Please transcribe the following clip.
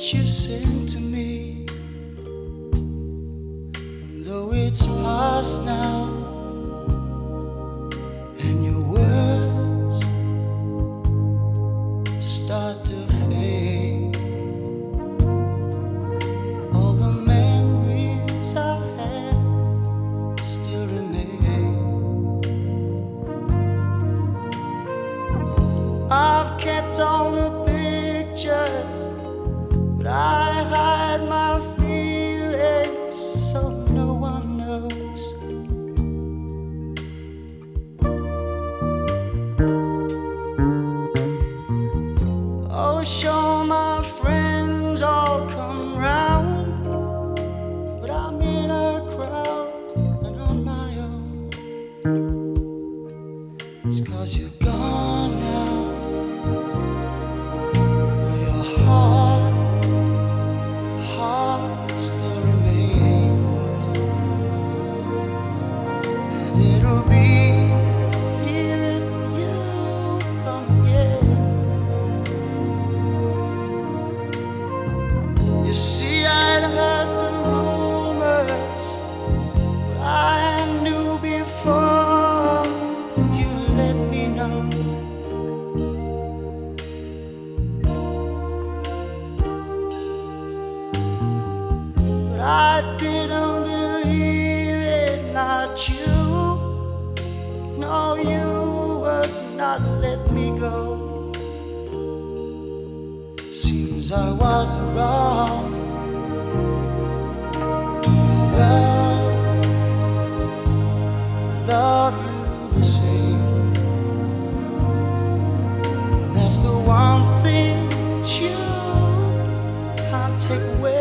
you've sent to me, and though it's past now, and your words start to fade, all the memories I had still remain. I've kept all the pictures, but I hide my feelings so no one knows. Oh, sure, my friends all come round, but I'm in a crowd and on my own. It's 'cause you're gone now, but your heart still remains, and it'll be here if you come again. You see, I'd heard the rumors, but I knew before you let me know. But I didn't believe it, not you. No, you would not let me go. Seems I was wrong. Love you the same. And that's the one thing that you can't take away.